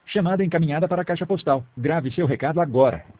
Chamada encaminhada para a caixa postal. Grave seu recado agora.